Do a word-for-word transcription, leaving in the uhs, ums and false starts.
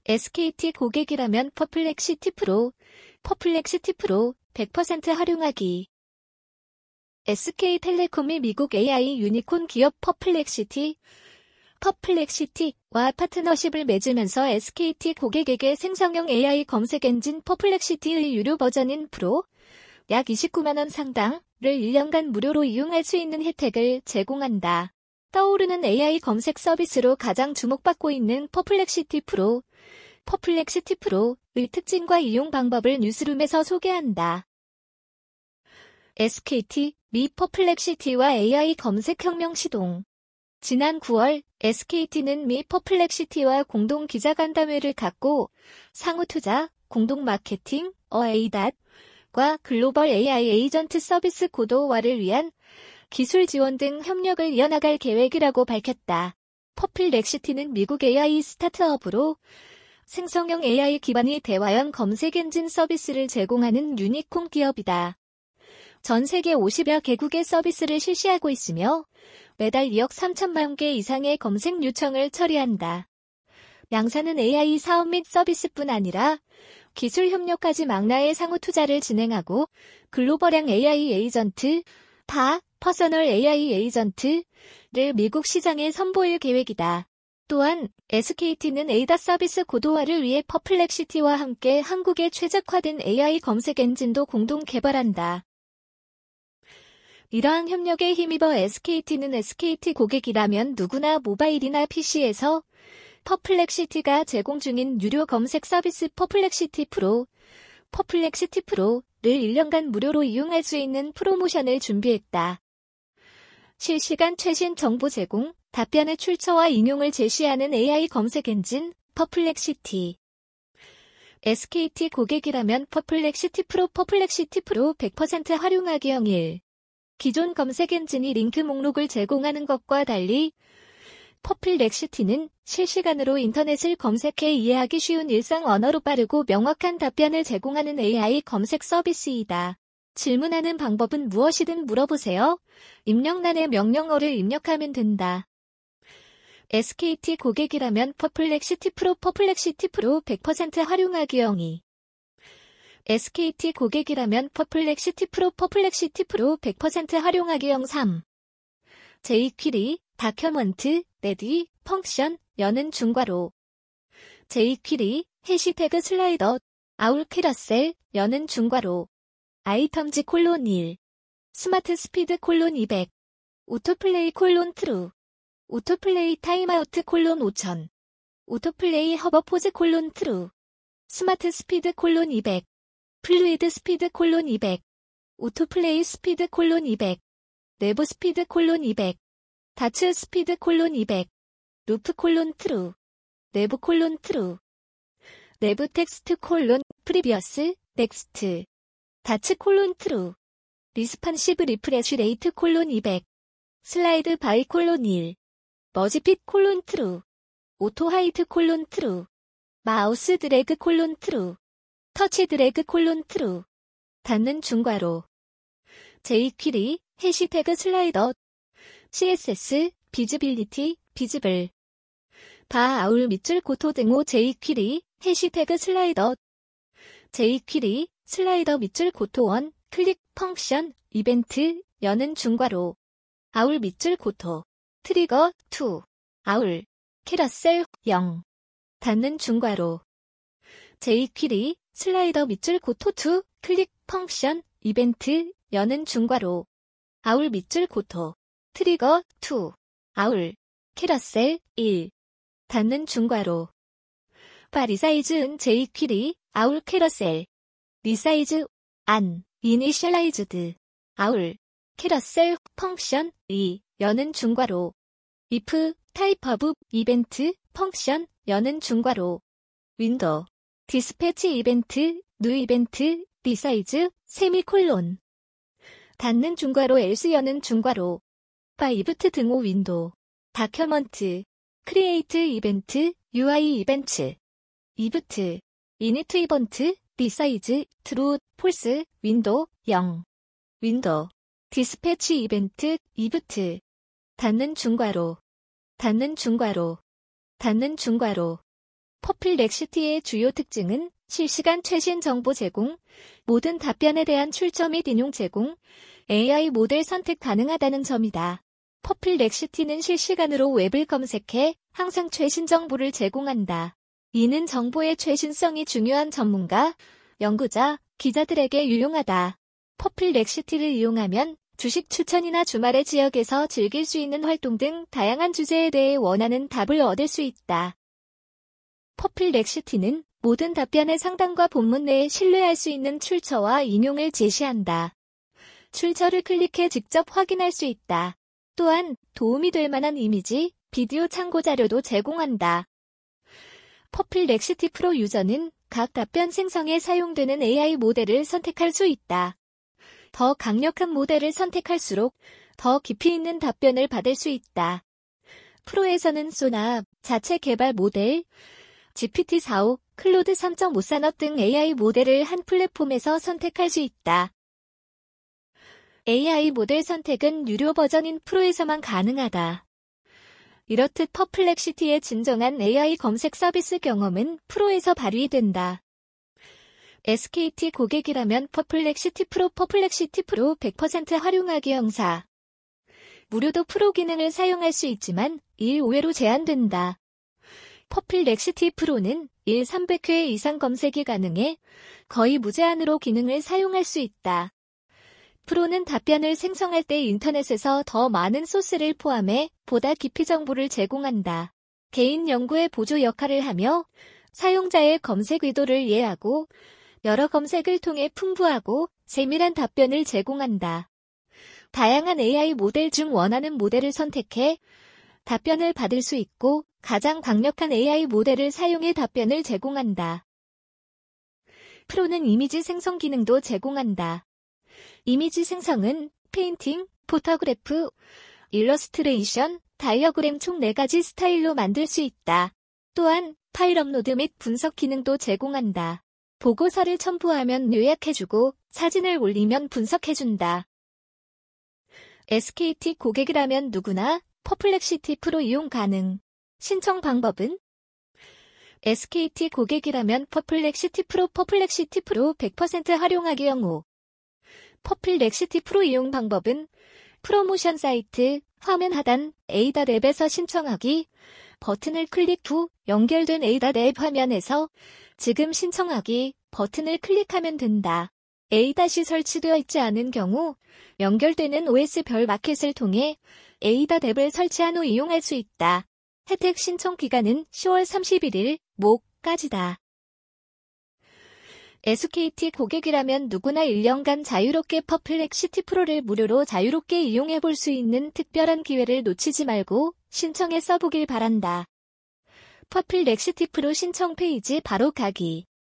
에스케이티 고객이라면 퍼플렉시티 프로, 퍼플렉시티 프로 백 퍼센트 활용하기. 에스케이텔레콤이 미국 에이아이 유니콘 기업 퍼플렉시티, 퍼플렉시티와 파트너십을 맺으면서 에스케이티 고객에게 생성형 에이아이 검색 엔진 퍼플렉시티의 유료 버전인 프로, 약 이십구만 원 상당을 일 년간 무료로 이용할 수 있는 혜택을 제공한다. 떠오르는 에이아이 검색 서비스로 가장 주목받고 있는 퍼플렉시티 프로, 퍼플렉시티 프로의 특징과 이용 방법을 뉴스룸에서 소개한다. 에스케이티, 미 퍼플렉시티와 에이아이 검색 혁명 시동. 지난 구월, 에스케이티는 미 퍼플렉시티와 공동 기자간담회를 갖고 상호 투자, 공동 마케팅, 어에이닷과 글로벌 에이아이 에이전트 서비스 고도화를 위한 기술 지원 등 협력을 이어나갈 계획이라고 밝혔다. 퍼플렉시티는 미국 에이아이 스타트업으로 생성형 에이아이 기반의 대화형 검색 엔진 서비스를 제공하는 유니콘 기업이다. 전 세계 오십여 개국의 서비스를 실시하고 있으며 매달 이억 삼천만 개 이상의 검색 요청을 처리한다. 양사는 에이아이 사업 및 서비스뿐 아니라 기술 협력까지 망라의 상호 투자를 진행하고 글로벌형 에이아이 에이전트, 파, 퍼서널 에이아이 에이전트를 미국 시장에 선보일 계획이다. 또한 에스케이티는 에이닷 서비스 고도화를 위해 퍼플렉시티와 함께 한국에 최적화된 에이아이 검색 엔진도 공동 개발한다. 이러한 협력에 힘입어 에스케이티는 에스케이티 고객이라면 누구나 모바일이나 피시에서 퍼플렉시티가 제공 중인 유료 검색 서비스 퍼플렉시티 프로, 퍼플렉시티 프로를 일 년간 무료로 이용할 수 있는 프로모션을 준비했다. 실시간 최신 정보 제공, 답변의 출처와 인용을 제시하는 에이아이 검색 엔진, 퍼플렉시티. 에스케이티 고객이라면 퍼플렉시티 프로, 퍼플렉시티 프로 백 퍼센트 활용하기형 일. 기존 검색 엔진이 링크 목록을 제공하는 것과 달리 퍼플렉시티는 실시간으로 인터넷을 검색해 이해하기 쉬운 일상 언어로 빠르고 명확한 답변을 제공하는 에이아이 검색 서비스이다. 질문하는 방법은 무엇이든 물어보세요. 입력란에 명령어를 입력하면 된다. 에스케이티 고객이라면 퍼플렉시티 프로, 퍼플렉시티 프로 백 퍼센트 활용하기형 이. 에스케이티 고객이라면 퍼플렉시티 프로, 퍼플렉시티 프로 백 퍼센트 활용하기형 삼. 제이퀴리, 다큐먼트, 레디, 펑션, 여는 중괄호. 제이퀴리, 해시태그 슬라이더, 아울 캐러셀, 여는 중괄호. 아이템즈 콜론 일. 스마트 스피드 콜론 이백. 오토플레이 콜론 트루. 오토플레이 타임아우트 콜론 오천. 오토플레이 허버포즈 콜론 트루. 스마트 스피드 콜론 이백. 플루이드 스피드 콜론 이백. 오토플레이 스피드 콜론 이백. 내부 스피드 콜론 이백. 다츠 스피드 콜론 이백. 루프 콜론 트루. 내부 콜론 트루. 내부 텍스트 콜론 프리비어스 넥스트. 다츠 콜론 트루. 리스판시브 리프레쉬 레이트 콜론 이백. 슬라이드 바이 콜론 일. 머지핏 콜론 트루. 오토 하이트 콜론 트루. 마우스 드래그 콜론 트루. 터치 드래그 콜론 트루. 닫는 중괄호. 제이퀴리, 해시태그 슬라이더. 씨에스에스, 비즈빌리티, 비즈블. 바 아울 밑줄 고토 등호 제이퀴리, 해시태그 슬라이더. 제이퀴리, 슬라이더 밑줄 고토 원, 클릭, 펑션, 이벤트, 여는 중괄호. 아울 밑줄 고토. 트리거, 이. 아울. 캐러셀, 영. 닫는 중괄호. 제이퀴리, 슬라이더 밑줄 고토 이, 클릭, 펑션, 이벤트, 여는 중괄호. 아울 밑줄 고토. 트리거, 이. 아울. 캐러셀, 일. 닫는 중괄호. 바 리사이즈은 제이퀴리, 아울 캐러셀. 리사이즈, 안, 이니셜라이즈드. 아울. 캐러셀, 펑션, 이, 여는 중괄호. if, 타입 오브, 이벤트, 펑션, 여는 중괄호. 윈도우. 디스패치 이벤트, 뉴 이벤트, 리사이즈, 세미콜론. 닫는 중괄호 else 여는 중괄호. 바 이브트 등호 윈도우. 다큐먼트. 크리에이트 이벤트, 유아이 이벤트. 이브트. 이니트 이번트, 리사이즈, 트루, 폴스, 윈도우, 영. 윈도우. 디스패치 이벤트, 이브트. 닫는 중괄호. 닫는 중괄호. 닫는 중괄호. 퍼플렉시티의 주요 특징은 실시간 최신 정보 제공, 모든 답변에 대한 출처 및 인용 제공, 에이아이 모델 선택 가능하다는 점이다. 퍼플렉시티는 실시간으로 웹을 검색해 항상 최신 정보를 제공한다. 이는 정보의 최신성이 중요한 전문가, 연구자, 기자들에게 유용하다. 퍼플렉시티를 이용하면 주식 추천이나 주말의 지역에서 즐길 수 있는 활동 등 다양한 주제에 대해 원하는 답을 얻을 수 있다. 퍼플렉시티는 모든 답변의 상단과 본문 내에 신뢰할 수 있는 출처와 인용을 제시한다. 출처를 클릭해 직접 확인할 수 있다. 또한 도움이 될 만한 이미지, 비디오 참고 자료도 제공한다. 퍼플렉시티 프로 유저는 각 답변 생성에 사용되는 에이아이 모델을 선택할 수 있다. 더 강력한 모델을 선택할수록 더 깊이 있는 답변을 받을 수 있다. 프로에서는 소나 자체 개발 모델, 지피티 사.오, 클로드 삼 점 오 산업 등 에이아이 모델을 한 플랫폼에서 선택할 수 있다. 에이아이 모델 선택은 유료 버전인 프로에서만 가능하다. 이렇듯 퍼플렉시티의 진정한 에이아이 검색 서비스 경험은 프로에서 발휘된다. 에스케이티 고객이라면 퍼플렉시티 프로 퍼플렉시티 프로 백 퍼센트 활용하기 영사. 무료도 프로 기능을 사용할 수 있지만 일 오 회로 제한된다. 퍼플렉시티 프로는 일 삼백 회 이상 검색이 가능해 거의 무제한으로 기능을 사용할 수 있다. 프로는 답변을 생성할 때 인터넷에서 더 많은 소스를 포함해 보다 깊이 정보를 제공한다. 개인 연구의 보조 역할을 하며 사용자의 검색 의도를 이해하고 여러 검색을 통해 풍부하고 세밀한 답변을 제공한다. 다양한 에이아이 모델 중 원하는 모델을 선택해 답변을 받을 수 있고 가장 강력한 에이아이 모델을 사용해 답변을 제공한다. 프로는 이미지 생성 기능도 제공한다. 이미지 생성은 페인팅, 포토그래프, 일러스트레이션, 다이어그램 총 네 가지 스타일로 만들 수 있다. 또한 파일 업로드 및 분석 기능도 제공한다. 보고서를 첨부하면 요약해주고 사진을 올리면 분석해준다. 에스케이티 고객이라면 누구나 퍼플렉시티 프로 이용 가능. 신청 방법은? 에스케이티 고객이라면 퍼플렉시티 프로 퍼플렉시티 프로 백 퍼센트 활용하기 영호. 퍼플렉시티 프로 이용 방법은 프로모션 사이트, 화면 하단 에이닷 앱에서 신청하기, 버튼을 클릭 후 연결된 에이닷 앱 화면에서 지금 신청하기 버튼을 클릭하면 된다. 에이닷이 설치되어 있지 않은 경우 연결되는 오에스 별 마켓을 통해 에이닷 앱을 설치한 후 이용할 수 있다. 혜택 신청 기간은 시월 삼십일일 목까지다. 에스케이티 고객이라면 누구나 일 년간 자유롭게 퍼플렉시티 프로를 무료로 자유롭게 이용해 볼 수 있는 특별한 기회를 놓치지 말고 신청해 써보길 바란다. 퍼플렉시티 프로 신청 페이지 바로 가기.